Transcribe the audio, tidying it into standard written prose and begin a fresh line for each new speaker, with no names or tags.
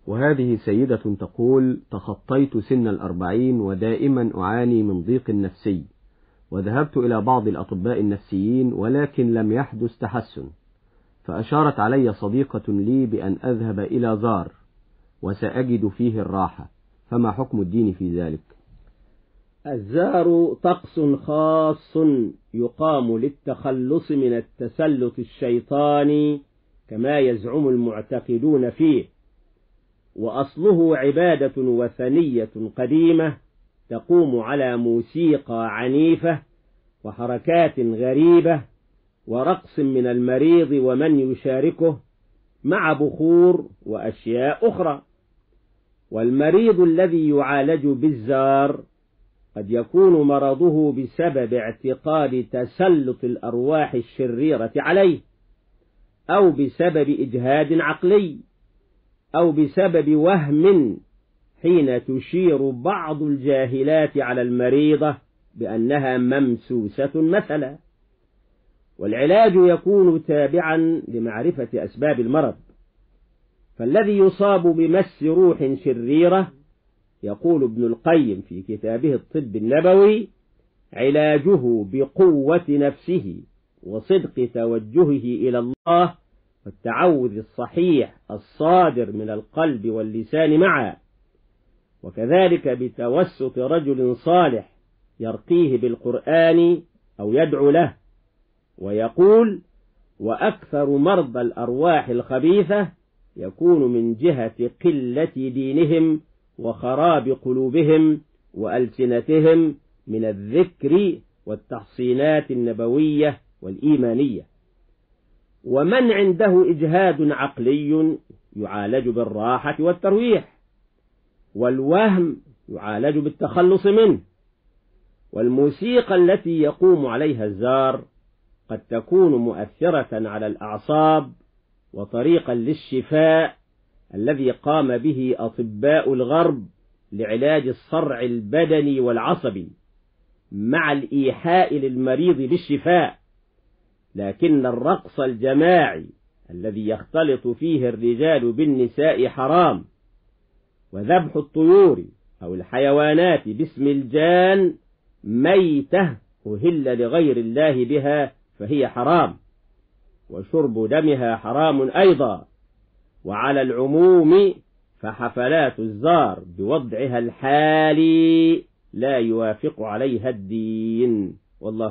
وهذه سيدة تقول: تخطيت سن 40 ودائما أعاني من ضيق نفسي، وذهبت إلى بعض الأطباء النفسيين ولكن لم يحدث تحسن، فأشارت علي صديقة لي بأن أذهب إلى زار وسأجد فيه الراحة، فما حكم الدين في ذلك؟
الزار طقس خاص يقام للتخلص من التسلط الشيطاني كما يزعم المعتقدون فيه، وأصله عبادة وثنية قديمة تقوم على موسيقى عنيفة وحركات غريبة ورقص من المريض ومن يشاركه مع بخور وأشياء أخرى. والمريض الذي يعالج بالزار قد يكون مرضه بسبب اعتقاد تسلط الأرواح الشريرة عليه، أو بسبب إجهاد عقلي، أو بسبب وهم حين تشير بعض الجاهلات على المريضة بأنها ممسوسة مثلا. والعلاج يكون تابعا لمعرفة أسباب المرض، فالذي يصاب بمس روح شريرة يقول ابن القيم في كتابه الطب النبوي: علاجه بقوة نفسه وصدق توجهه إلى الله والتعوذ الصحيح الصادر من القلب واللسان معا، وكذلك بتوسط رجل صالح يرقيه بالقرآن أو يدعو له. ويقول: وأكثر مرضى الأرواح الخبيثة يكون من جهة قلة دينهم وخراب قلوبهم وألسنتهم من الذكر والتحصينات النبوية والإيمانية. ومن عنده إجهاد عقلي يعالج بالراحة والترويح، والوهم يعالج بالتخلص منه. والموسيقى التي يقوم عليها الزار قد تكون مؤثرة على الأعصاب وطريقا للشفاء الذي قام به أطباء الغرب لعلاج الصرع البدني والعصبي مع الإيحاء للمريض بالشفاء. لكن الرقص الجماعي الذي يختلط فيه الرجال بالنساء حرام، وذبح الطيور أو الحيوانات باسم الجان ميتة أهل لغير الله بها فهي حرام، وشرب دمها حرام أيضا. وعلى العموم فحفلات الزار بوضعها الحالي لا يوافق عليها الدين، والله